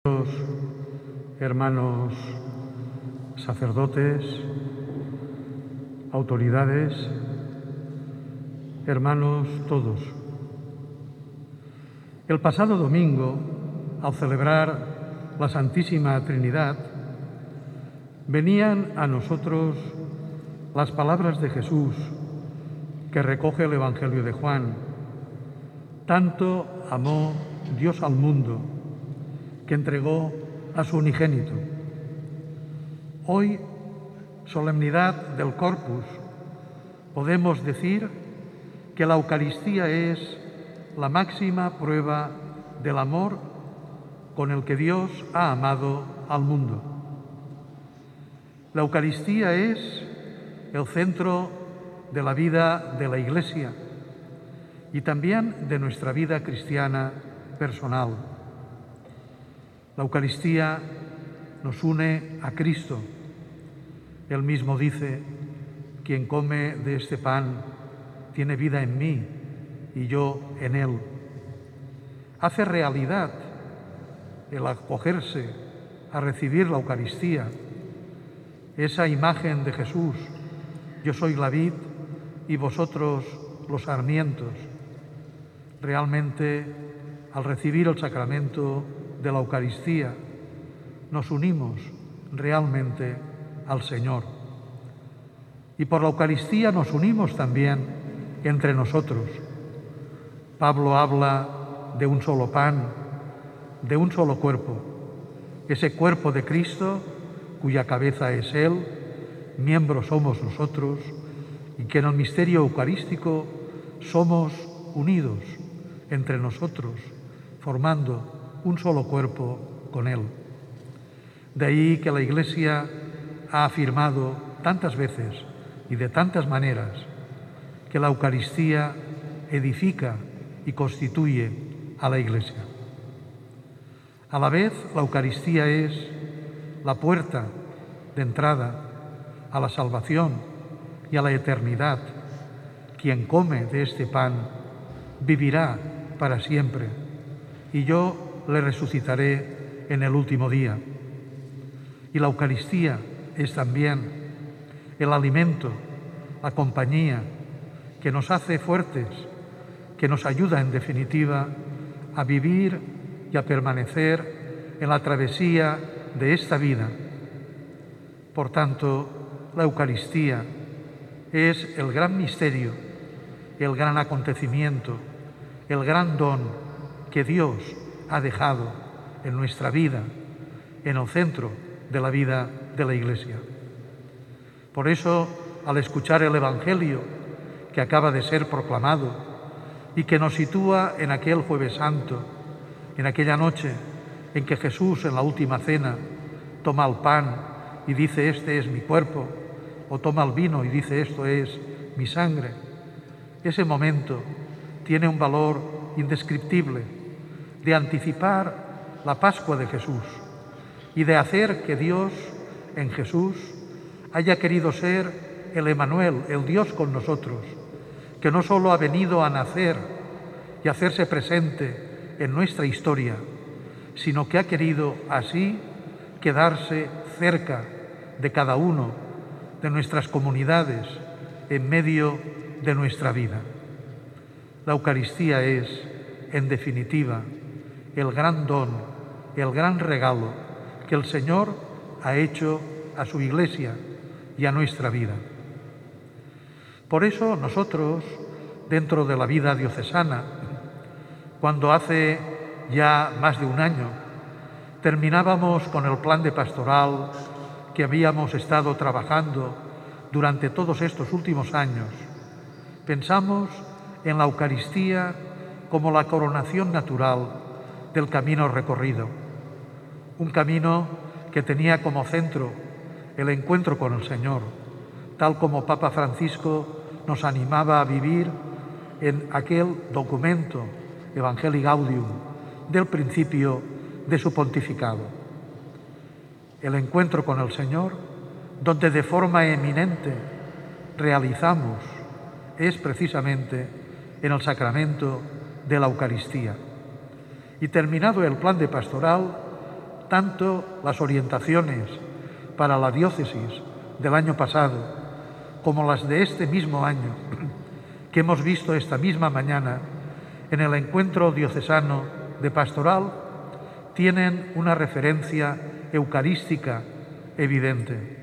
Hermanos sacerdotes, autoridades, hermanos todos. El pasado domingo, al celebrar la Santísima Trinidad, venían a nosotros las palabras de Jesús que recoge el Evangelio de Juan. Tanto amó Dios al mundo que entregó a su unigénito. Hoy, solemnidad del Corpus, podemos decir que la Eucaristía es la máxima prueba del amor con el que Dios ha amado al mundo. La Eucaristía es el centro de la vida de la Iglesia y también de nuestra vida cristiana personal. La Eucaristía nos une a Cristo. Él mismo dice: quien come de este pan tiene vida en mí y yo en él. Hace realidad el acogerse a recibir la Eucaristía, esa imagen de Jesús: yo soy la vid y vosotros los sarmientos. Realmente, al recibir el sacramento de la Eucaristía, nos unimos realmente al Señor. Y por la Eucaristía nos unimos también entre nosotros. Pablo habla de un solo pan, de un solo cuerpo, ese cuerpo de Cristo cuya cabeza es Él, miembros somos nosotros, y que en el misterio eucarístico somos unidos entre nosotros, formando un solo cuerpo con Él. De ahí que la Iglesia ha afirmado tantas veces y de tantas maneras que la Eucaristía edifica y constituye a la Iglesia. A la vez, la Eucaristía es la puerta de entrada a la salvación y a la eternidad. Quien come de este pan vivirá para siempre, y yo le resucitaré en el último día. Y la Eucaristía es también el alimento, la compañía que nos hace fuertes, que nos ayuda en definitiva a vivir y a permanecer en la travesía de esta vida. Por tanto, la Eucaristía es el gran misterio, el gran acontecimiento, el gran don que Dios ha dejado en nuestra vida, en el centro de la vida de la Iglesia. Por eso, al escuchar el Evangelio que acaba de ser proclamado y que nos sitúa en aquel Jueves Santo, en aquella noche en que Jesús en la última cena toma el pan y dice: este es mi cuerpo, o toma el vino y dice: esto es mi sangre, ese momento tiene un valor indescriptible de anticipar la Pascua de Jesús y de hacer que Dios en Jesús haya querido ser el Emmanuel, el Dios con nosotros, que no solo ha venido a nacer y hacerse presente en nuestra historia, sino que ha querido así quedarse cerca de cada uno de nuestras comunidades, en medio de nuestra vida. La Eucaristía es, en definitiva, el gran don, el gran regalo que el Señor ha hecho a su Iglesia y a nuestra vida. Por eso nosotros, dentro de la vida diocesana, cuando hace ya más de un año terminábamos con el plan de pastoral que habíamos estado trabajando durante todos estos últimos años, pensamos en la Eucaristía como la coronación natural del camino recorrido, un camino que tenía como centro el encuentro con el Señor, tal como Papa Francisco nos animaba a vivir en aquel documento Evangelii Gaudium del principio de su pontificado. El encuentro con el Señor, donde de forma eminente realizamos, es precisamente en el sacramento de la Eucaristía. Y terminado el plan de pastoral, tanto las orientaciones para la diócesis del año pasado como las de este mismo año, que hemos visto esta misma mañana en el encuentro diocesano de pastoral, tienen una referencia eucarística evidente.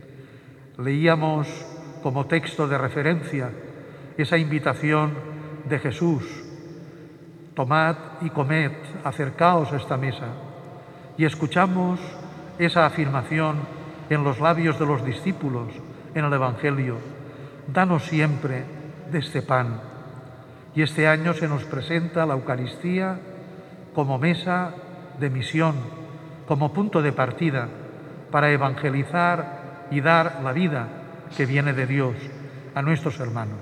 Leíamos como texto de referencia esa invitación de Jesús: tomad y comed, acercaos a esta mesa. Y escuchamos esa afirmación en los labios de los discípulos en el Evangelio: danos siempre de este pan. Y este año se nos presenta la Eucaristía como mesa de misión, como punto de partida para evangelizar y dar la vida que viene de Dios a nuestros hermanos.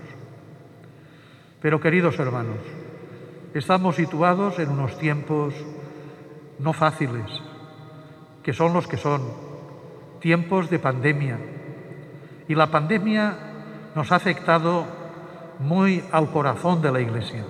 Pero, queridos hermanos, estamos situados en unos tiempos no fáciles, que son los que son, tiempos de pandemia. Y la pandemia nos ha afectado muy al corazón de la Iglesia.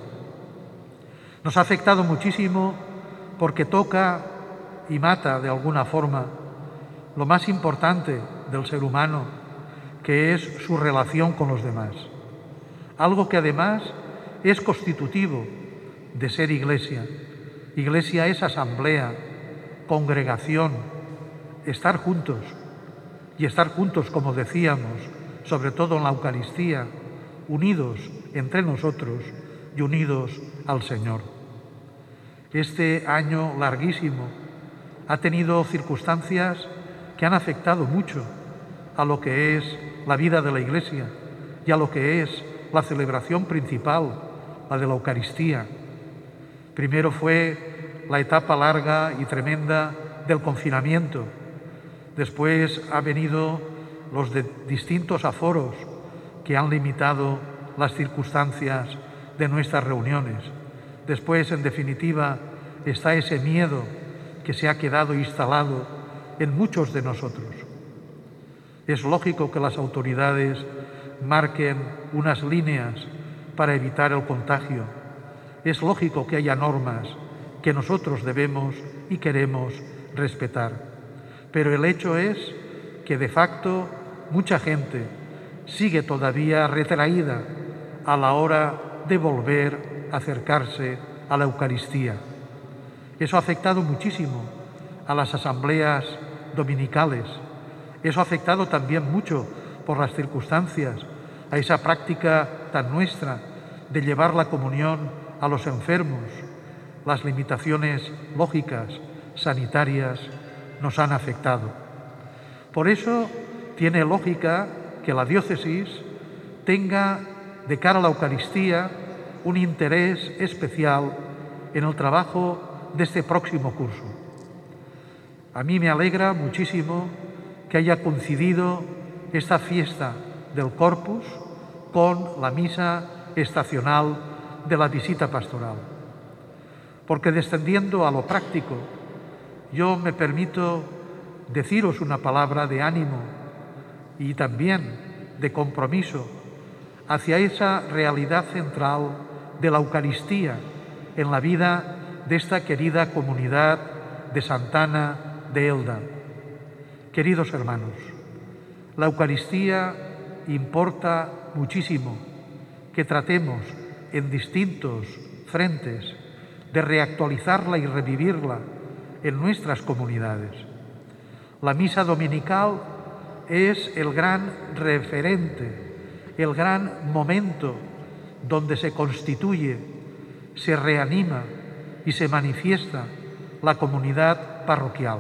Nos ha afectado muchísimo porque toca y mata de alguna forma lo más importante del ser humano, que es su relación con los demás. Algo que además es constitutivo de ser Iglesia. Iglesia es asamblea, congregación, estar juntos. Y estar juntos, como decíamos, sobre todo en la Eucaristía, unidos entre nosotros y unidos al Señor. Este año larguísimo ha tenido circunstancias que han afectado mucho a lo que es la vida de la Iglesia y a lo que es la celebración principal, la de la Eucaristía. Primero fue la etapa larga y tremenda del confinamiento. Después ha venido los distintos aforos que han limitado las circunstancias de nuestras reuniones. Después, en definitiva, está ese miedo que se ha quedado instalado en muchos de nosotros. Es lógico que las autoridades marquen unas líneas para evitar el contagio. Es lógico que haya normas que nosotros debemos y queremos respetar. Pero el hecho es que, de facto, mucha gente sigue todavía retraída a la hora de volver a acercarse a la Eucaristía. Eso ha afectado muchísimo a las asambleas dominicales. Eso ha afectado también mucho, por las circunstancias, a esa práctica tan nuestra de llevar la comunión a los enfermos. Las limitaciones lógicas, sanitarias, nos han afectado. Por eso tiene lógica que la diócesis tenga, de cara a la Eucaristía, un interés especial en el trabajo de este próximo curso. A mí me alegra muchísimo que haya coincidido esta fiesta del Corpus con la misa estacional de la visita pastoral. Porque, descendiendo a lo práctico, yo me permito deciros una palabra de ánimo y también de compromiso hacia esa realidad central de la Eucaristía en la vida de esta querida comunidad de Santana de Elda. Queridos hermanos, la Eucaristía importa muchísimo que tratemos en distintos frentes de reactualizarla y revivirla en nuestras comunidades. La misa dominical es el gran referente, el gran momento donde se constituye, se reanima y se manifiesta la comunidad parroquial.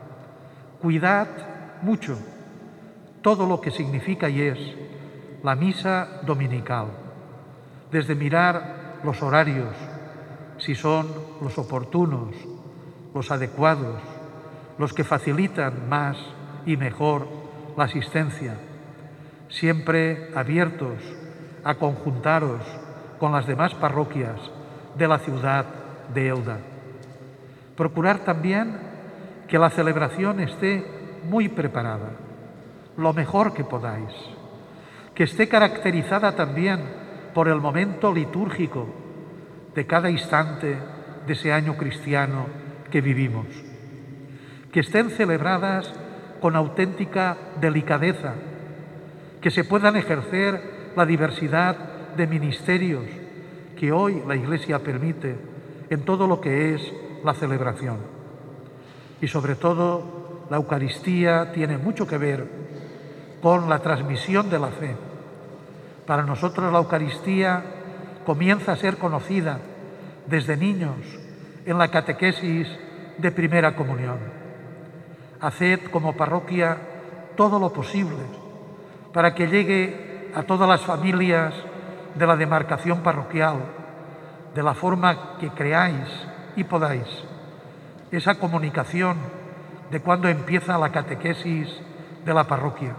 Cuidad mucho todo lo que significa y es la misa dominical, desde mirar los horarios, si son los oportunos, los adecuados, los que facilitan más y mejor la asistencia, siempre abiertos a conjuntaros con las demás parroquias de la ciudad de Elda. Procurar también que la celebración esté muy preparada, lo mejor que podáis, que esté caracterizada también por el momento litúrgico de cada instante de ese año cristiano que vivimos. que estén celebradas con auténtica delicadeza, que se puedan ejercer la diversidad de ministerios que hoy la Iglesia permite en todo lo que es la celebración. Y sobre todo, la Eucaristía tiene mucho que ver con la transmisión de la fe. Para nosotros la Eucaristía comienza a ser conocida desde niños en la catequesis de primera comunión. Haced como parroquia todo lo posible para que llegue a todas las familias de la demarcación parroquial, de la forma que creáis y podáis, esa comunicación de cuando empieza la catequesis de la parroquia.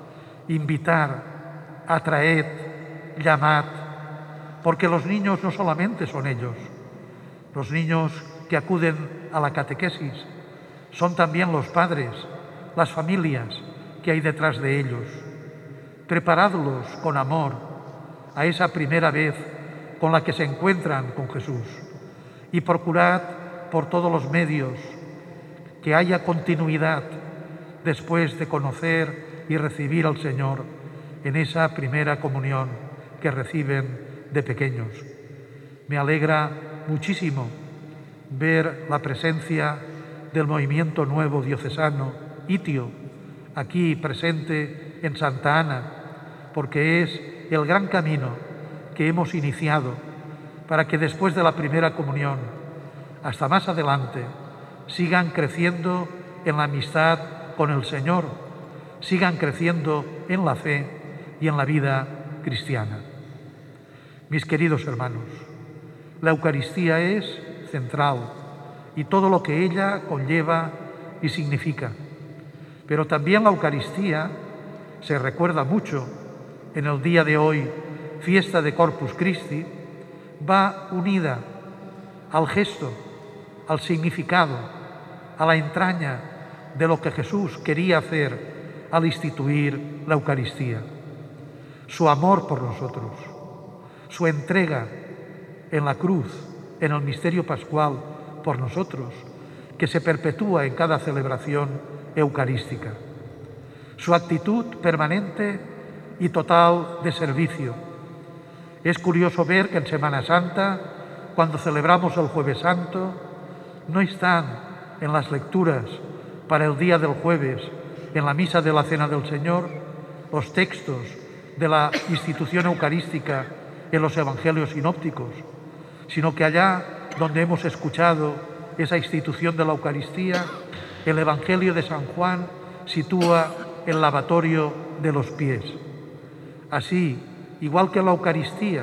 Invitar, atraed, llamad, porque los niños no solamente son ellos, los niños que acuden a la catequesis son también los padres, las familias que hay detrás de ellos. Preparadlos con amor a esa primera vez con la que se encuentran con Jesús y procurad por todos los medios que haya continuidad después de conocer y recibir al Señor en esa primera comunión que reciben de pequeños. Me alegra muchísimo ver la presencia del movimiento nuevo diocesano ITIO aquí presente en Santa Ana, porque es el gran camino que hemos iniciado para que después de la primera comunión, hasta más adelante, sigan creciendo en la amistad con el Señor, sigan creciendo en la fe y en la vida cristiana. Mis queridos hermanos, la Eucaristía es central y todo lo que ella conlleva y significa. Pero también la Eucaristía se recuerda mucho en el día de hoy, fiesta de Corpus Christi, va unida al gesto, al significado, a la entraña de lo que Jesús quería hacer al instituir la Eucaristía. Su amor por nosotros, su entrega en la cruz, en el misterio pascual por nosotros, que se perpetúa en cada celebración eucarística. Su actitud permanente y total de servicio. Es curioso ver que en Semana Santa, cuando celebramos el Jueves Santo, no están en las lecturas para el día del jueves, en la misa de la Cena del Señor, los textos de la institución eucarística en los evangelios sinópticos, sino que allá donde hemos escuchado esa institución de la Eucaristía, el Evangelio de San Juan sitúa el lavatorio de los pies. Así, igual que en la Eucaristía,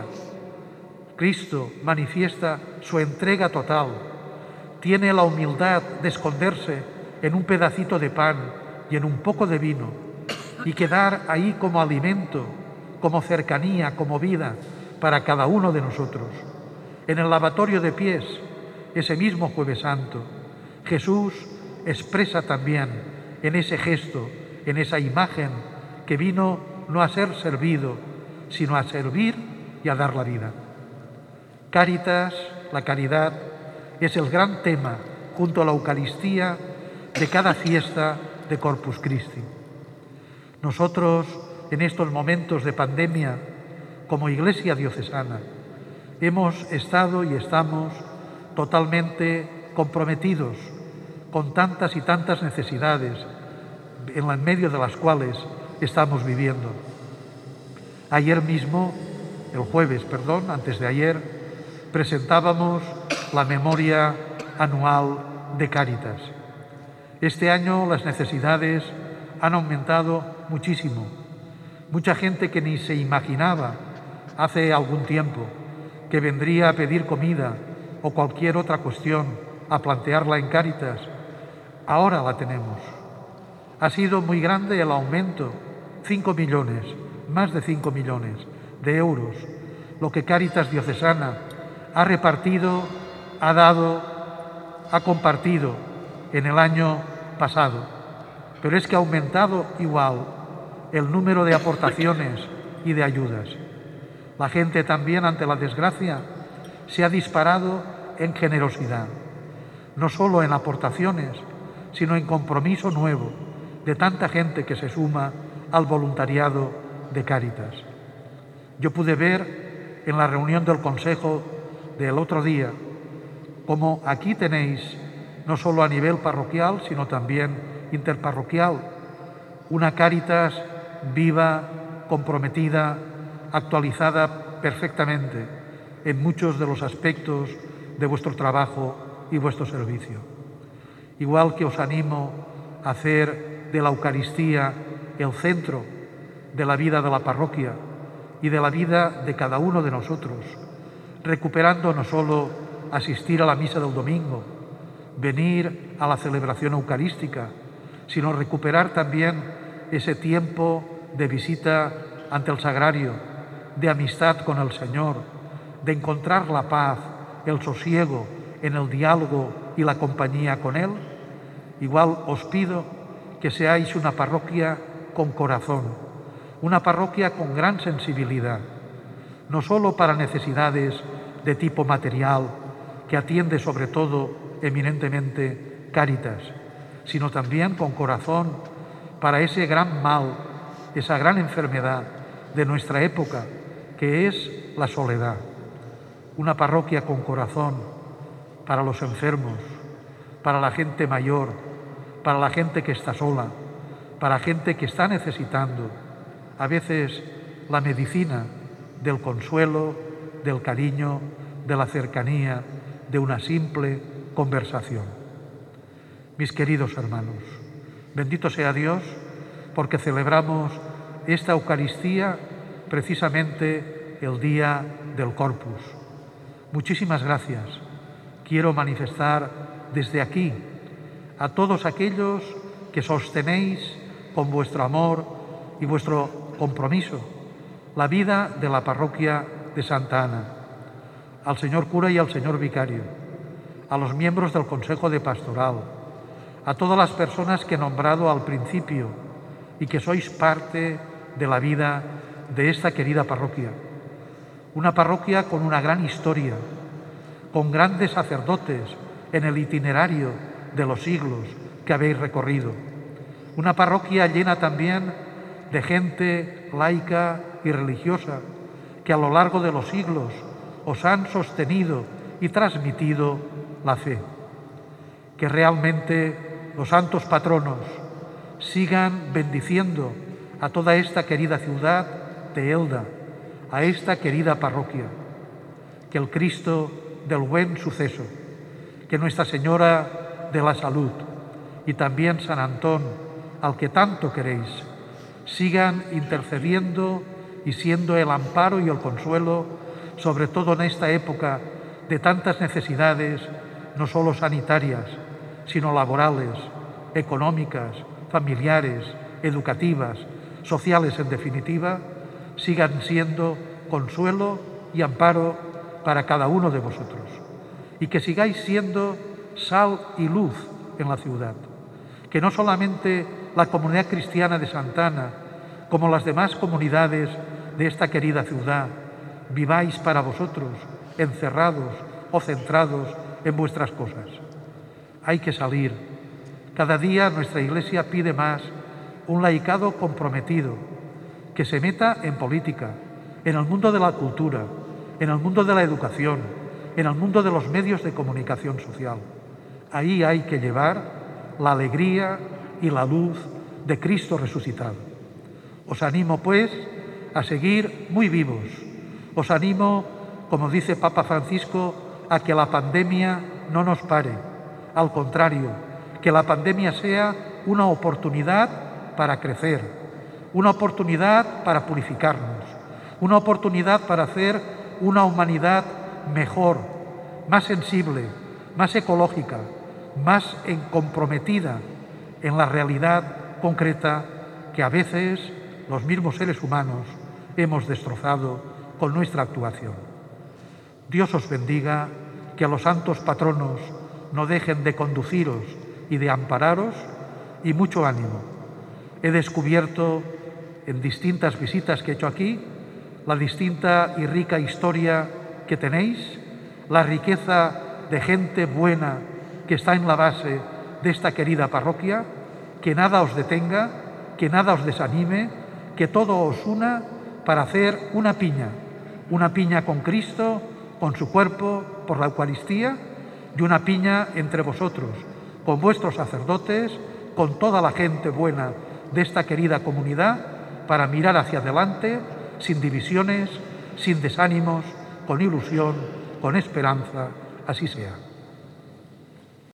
Cristo manifiesta su entrega total, tiene la humildad de esconderse en un pedacito de pan y en un poco de vino y quedar ahí como alimento, como cercanía, como vida para cada uno de nosotros. En el lavatorio de pies, ese mismo Jueves Santo, Jesús expresa también en ese gesto, en esa imagen, que vino no a ser servido, sino a servir y a dar la vida. Cáritas, la caridad, es el gran tema, junto a la Eucaristía, de cada fiesta de Corpus Christi. Nosotros, en estos momentos de pandemia, como Iglesia diocesana, hemos estado y estamos totalmente comprometidos con tantas y tantas necesidades en medio de las cuales estamos viviendo. Antes de ayer, presentábamos la memoria anual de Cáritas. Este año las necesidades han aumentado muchísimo. Mucha gente que ni se imaginaba hace algún tiempo que vendría a pedir comida o cualquier otra cuestión, a plantearla en Cáritas, ahora la tenemos. Ha sido muy grande el aumento, 5 millones, más de 5 millones de euros, lo que Cáritas Diocesana ha repartido, ha dado, ha compartido en el año pasado. Pero es que ha aumentado igual el número de aportaciones y de ayudas. La gente también, ante la desgracia, se ha disparado en generosidad, no solo en aportaciones, sino en compromiso nuevo de tanta gente que se suma al voluntariado de Cáritas. Yo pude ver en la reunión del Consejo del otro día cómo aquí tenéis, no solo a nivel parroquial, sino también interparroquial, una Cáritas viva, comprometida, actualizada perfectamente en muchos de los aspectos de vuestro trabajo y vuestro servicio. Igual que os animo a hacer de la Eucaristía el centro de la vida de la parroquia y de la vida de cada uno de nosotros, recuperando no solo asistir a la misa del domingo, venir a la celebración eucarística, sino recuperar también ese tiempo de visita ante el sagrario, de amistad con el Señor, de encontrar la paz, el sosiego en el diálogo y la compañía con Él. Igual os pido que seáis una parroquia con corazón, una parroquia con gran sensibilidad, no solo para necesidades de tipo material, que atiende sobre todo eminentemente Cáritas, sino también con corazón para ese gran mal, esa gran enfermedad de nuestra época, que es la soledad. Una parroquia con corazón para los enfermos, para la gente mayor, para la gente que está sola, para gente que está necesitando a veces la medicina del consuelo, del cariño, de la cercanía, de una simple conversación. Mis queridos hermanos, bendito sea Dios porque celebramos esta Eucaristía precisamente el día del Corpus. Muchísimas gracias. Quiero manifestar desde aquí a todos aquellos que sostenéis con vuestro amor y vuestro compromiso la vida de la parroquia de Santa Ana, al señor cura y al señor vicario, a los miembros del Consejo de Pastoral, a todas las personas que he nombrado al principio y que sois parte de la vida de esta querida parroquia. Una parroquia con una gran historia, con grandes sacerdotes en el itinerario de los siglos que habéis recorrido. Una parroquia llena también de gente laica y religiosa que a lo largo de los siglos os han sostenido y transmitido la fe. Que realmente los santos patronos sigan bendiciendo a toda esta querida ciudad de Elda, a esta querida parroquia. Que el Cristo del Buen Suceso, que Nuestra Señora de la Salud y también San Antón, al que tanto queréis, sigan intercediendo y siendo el amparo y el consuelo, sobre todo en esta época de tantas necesidades, no solo sanitarias, sino laborales, económicas, familiares, educativas, sociales en definitiva, sigan siendo consuelo y amparo para cada uno de vosotros. Y que sigáis siendo sal y luz en la ciudad. Que no solamente la comunidad cristiana de Santa Ana, como las demás comunidades de esta querida ciudad, viváis para vosotros, encerrados o centrados en vuestras cosas. Hay que salir. Cada día nuestra Iglesia pide más un laicado comprometido, que se meta en política, en el mundo de la cultura, en el mundo de la educación, en el mundo de los medios de comunicación social. Ahí hay que llevar la alegría y la luz de Cristo resucitado. Os animo, pues, a seguir muy vivos. Os animo, como dice Papa Francisco, a que la pandemia no nos pare. Al contrario, que la pandemia sea una oportunidad para crecer, una oportunidad para purificarnos, una oportunidad para hacer una humanidad mejor, más sensible, más ecológica, más comprometida en la realidad concreta que a veces los mismos seres humanos hemos destrozado con nuestra actuación. Dios os bendiga, que los santos patronos no dejen de conduciros y de ampararos, y mucho ánimo. He descubierto en distintas visitas que he hecho aquí la distinta y rica historia que tenéis, la riqueza de gente buena que está en la base de esta querida parroquia, que nada os detenga, que nada os desanime, que todo os una para hacer una piña con Cristo, con su cuerpo, por la Eucaristía, y una piña entre vosotros, con vuestros sacerdotes, con toda la gente buena de esta querida comunidad, para mirar hacia adelante, sin divisiones, sin desánimos, con ilusión, con esperanza, así sea.